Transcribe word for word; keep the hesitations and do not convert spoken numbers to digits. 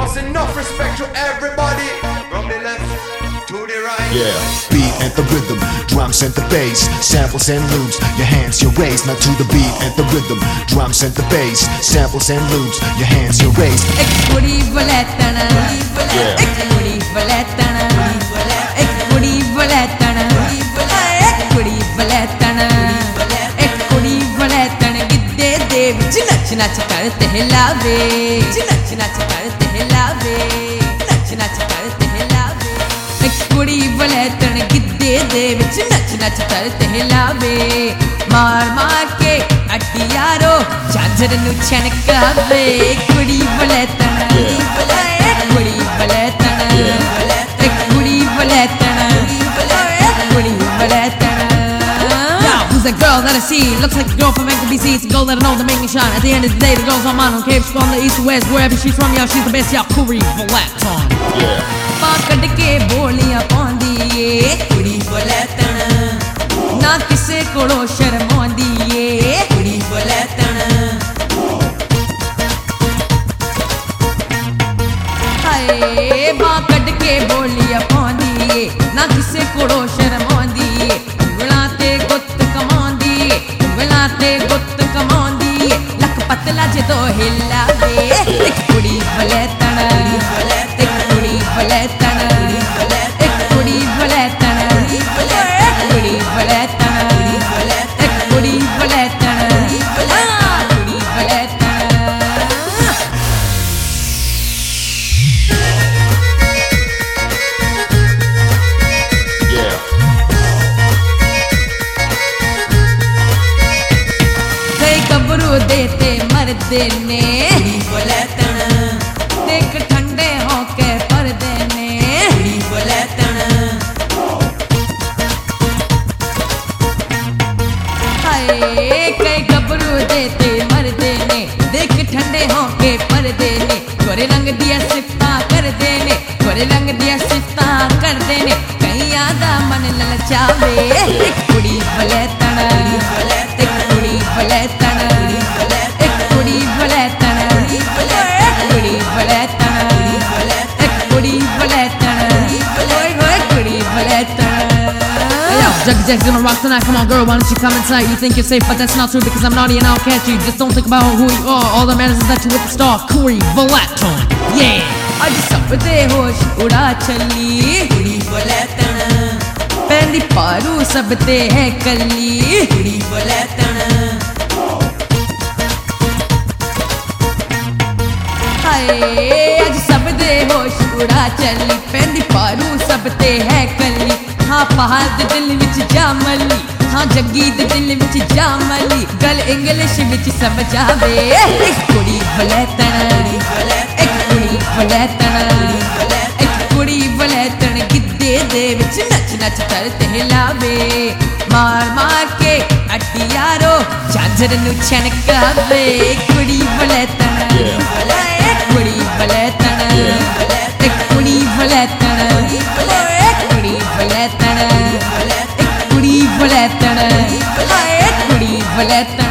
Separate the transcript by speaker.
Speaker 1: Cause enough respect to everybody. From the left to the right.
Speaker 2: Yeah. Beat and the rhythm, drums and the bass, samples and loops, your hands, your raise. Now to the beat and the rhythm, drums and the bass, samples and loops, your hands, your raise.
Speaker 3: Ek kudi baletana, ek kudi baletana, ek kudi baletana, ek kudi baletana, ek kudi baletana. Gidde de vich nach nach karte hilave, nach nach karte hilave, nach nach karte hilave. Ek kudi baletana gidde de vich nach nach karte hilave. Maar maar ke addi yaro chanjar nu chankaave. Ek kudi baletana, ek kudi baletana, ek kudi baletana, ek kudi baletana. Who's that girl that I see? Looks like a girl from N B C. It's a girl that I know that make me shine. At the end of the day, the girl's on mine. Don't care if she's from the east or west. Wherever she's from, y'all, she's the best. Y'all, Kuri Valeton.
Speaker 2: Yeah.
Speaker 3: Paakad ke boliyan paandi ye kudi baletana. Na kise kolo sharmaandi ye kudi baletana. Haye paakad ke boliyan paandi ye na kise kolo sharmaandi ye. Unglaate gut kamaandi ye, unglaate gut kamaandi ye. Lak patla je to hillave. Ek kudi baletana, ek kudi baletana, ek kudi baletana, ek kudi baletana, ek kudi baletana, ah kudi baletana.
Speaker 2: Yeah.
Speaker 3: They gabru dete marde ne kudi baletana. Dekh thande hoke parde ne kudi baletana. हाय कई गबरू देते मरदे ने देख ठंडे होके पर्दे ने गोरे रंग दिया सिफ्ता कर देने गोरे रंग दिया सिफ्ता कर देने कहीं आदा मन ललचावे एक कुड़ी बलेतना एक कुड़ी बलेतना एक कुड़ी बलेतना एक कुड़ी बलेतना एक कुड़ी बलेतना ओए ओए कुड़ी बलेतना. Juggy Jack's gonna rock tonight, come on girl, why don't you come inside? You think you're safe, but that's not true because I'm naughty and I'll catch you. Just don't think about who you are, all that matters is that you're with the star, Kuri Valeton, yeah! Aaj sab de hosh uda chali, Kuri Valeton. Pendi paru sab de hai kalli, Kuri Valeton. Haye, aaj sab de hosh uda chali, pendi paru sab de hai kalli. हाँ पहाड़ दे दिल विच जामली, हाँ जग्गी दे दिल विच जामली. गल English विच समझावे एक कुड़ी बलेतना, एक कुड़ी बलेतना, एक कुड़ी बलेतना. गिद्दे दे विच नच नच करते हिलावे. मार मार के अड्डी यारो झांझर नु छनकावे. एक कुड़ी बलेतना, एक कुड़ी बलेतना, एक कुड़ी बलेतना, एक कुड़ी बलेतना, एक कुड़ी बलेतना, एक कुड़ी बलेतना.